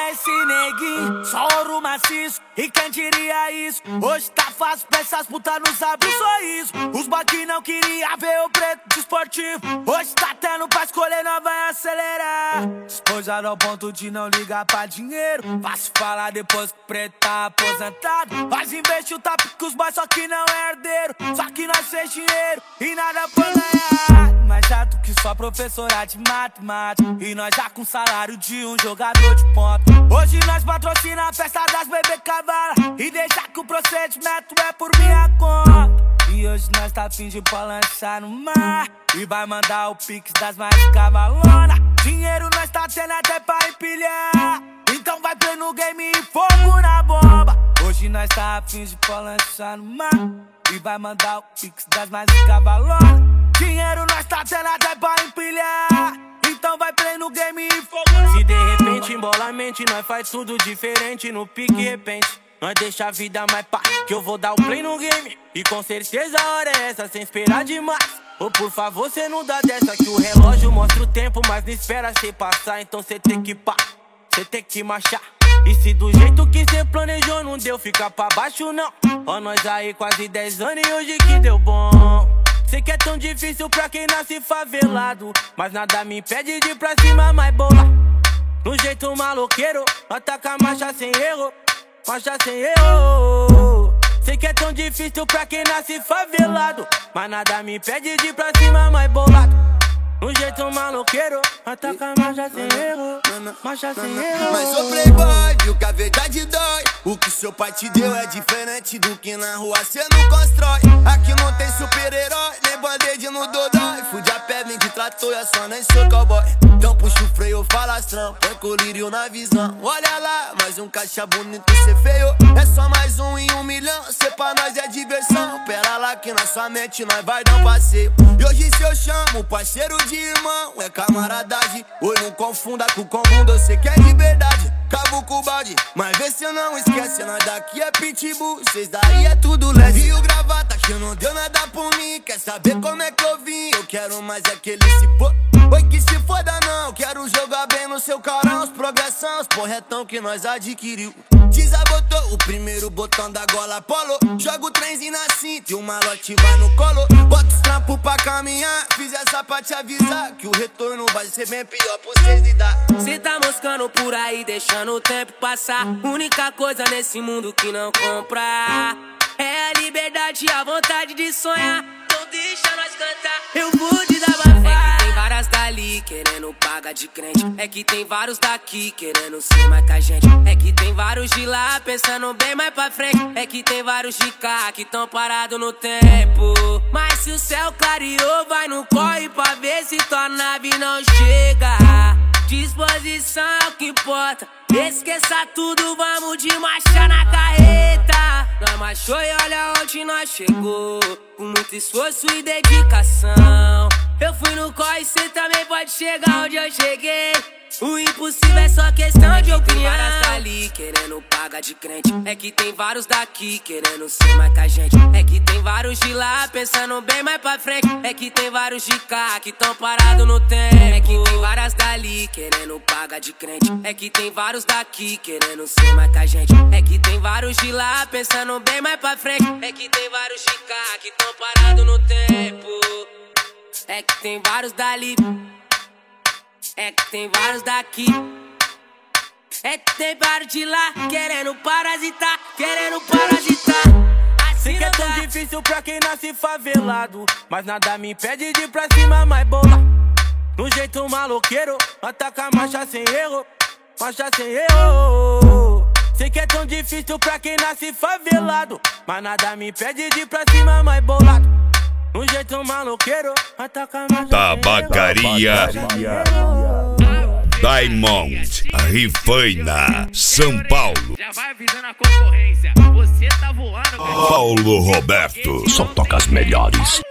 esse neguinho, só ouro maciço. E quem diria isso? Hoje tá fácil pra essas putas não sabem o sorriso. Os boy que não queria ver o preto desportivo, hoje tá tendo pra escolher, nós vai acelerar. Despojado ao ponto de não ligar pra dinheiro. Fácil falar depois que o preto tá aposentado. Mas investe o tap que os boys só que não é herdeiro. Só que nós fez dinheiro e nada pra ganhar. Mais chato que só professora de matemática. E nós já com salário de um jogador de ponta. Hoje nós patrocina a festa das bebê cavala. E deixa que o procedimento é por minha conta. E hoje nós tá fim de pra lançar no mar. E vai mandar o pix das mais cavalona. Dinheiro nós tá tendo até pra empilhar. Então vai play no game e fogo na bomba. Hoje nós tá a fim de pra lançar no mar. E vai mandar o pix das mais cavalona. Dinheiro nós tá tendo até pra empilhar. Então vai play no game e fogo na bomba. Se de repente embola a mente, nós faz tudo diferente. No pique repente, nós deixa a vida mais pá. Que eu vou dar o play no game. E com certeza a hora é essa, sem esperar demais. Ou por favor, cê não dá dessa. Que o relógio mostra o tempo, mas não espera cê passar. Então cê tem que pá, cê tem que marchar. E se do jeito que cê planejou não deu, fica pra baixo não. Ó nós aí quase 10 anos e hoje que deu bom. Sei que é tão difícil pra quem nasce favelado, mas nada me impede de ir pra cima mais bola. No jeito maloqueiro, ataca a marcha sem erro. Marcha sem erro. Sei que é tão difícil pra quem nasce favelado, mas nada me impede de ir pra cima mais bolado. No jeito maloqueiro, ataca a marcha sem erro. Marcha sem erro. Mas ô playboy, viu que a verdade dói. O que seu pai te deu é diferente do que na rua cê não constrói. Aqui não tem super-herói, nem band-aid no dodói. Fude a pé, vim de trator, eu só nem sou cowboy. Então puxa o freio, falastrão, põe colírio na visão. Olha lá, mais um caixa bonito cê feio. É só mais um em 1 milhão, cê pra nós é diversão. Pera lá que na sua mente nós vai dar um passeio. E hoje se eu chamo parceiro de irmão, é camaradagem. Oi, não confunda com confundo, eu sei que é de verdade. Cabo com o balde, mas vê se eu não esquece. Nós daqui é pitbull, cês daí é tudo leve. E o gravata que não deu nada por mim. Quer saber como é que eu vim? Eu quero mais é que ele se for. Oi, que se foda não, quero jogar bem no seu carão. Os progressão, os porretão que nós adquiriu. Desabotou o primeiro botão da gola polo. Joga o trenzinho na cinta e o malote vai no colo. Bota os trampos pra caminhar, fiz essa pra te avisar que o retorno vai ser bem pior pra vocês lidar. Cê tá moscando por aí, deixando o tempo passar. Única coisa nesse mundo que não compra é a liberdade e a vontade de sonhar. Então deixa nós cantar, eu vou desabafar. É que tem várias dali querendo pagar de crente. É que tem vários daqui querendo ser mais que a gente. É que tem vários de lá pensando bem mais pra frente. É que tem vários de cá que tão parados no tempo. Mas se o céu clareou, vai no corre pra ver se tua nave não chega. Disposição é o que importa. Esqueça tudo, vamos de marcha na carreta. Nós marchou e olha onde nós chegou, com muito esforço e dedicação. Eu fui no corre, cê também pode chegar onde eu cheguei. O impossível é só questão de opinião. Tem várias dali querendo pagar de crente. É que tem vários daqui querendo ser mais que a gente. É que tem vários de lá pensando bem mais pra frente. É que tem vários de cá que tão parados no tempo. É que tem várias dali querendo pagar de crente. É que tem vários daqui querendo ser mais que a gente. É que tem vários de lá pensando bem mais pra frente. É que tem vários de cá que tão parados no tempo. É que tem vários dali. É que tem vários daqui. É que tem vários de lá querendo parasitar, querendo parasitar. Sei que é tão difícil pra quem nasce favelado, mas nada me impede de ir pra cima mais bola. No jeito maloqueiro, ataca a marcha sem erro. Marcha sem erro. Sei que é tão difícil pra quem nasce favelado, mas nada me impede de ir pra cima mais bolado. No jeito maloqueiro, ataca a marcha Tabacaria Diamond, Rifaina, São Paulo. Já vai avisando a concorrência, você tá voando. Paulo Roberto, só toca as melhores.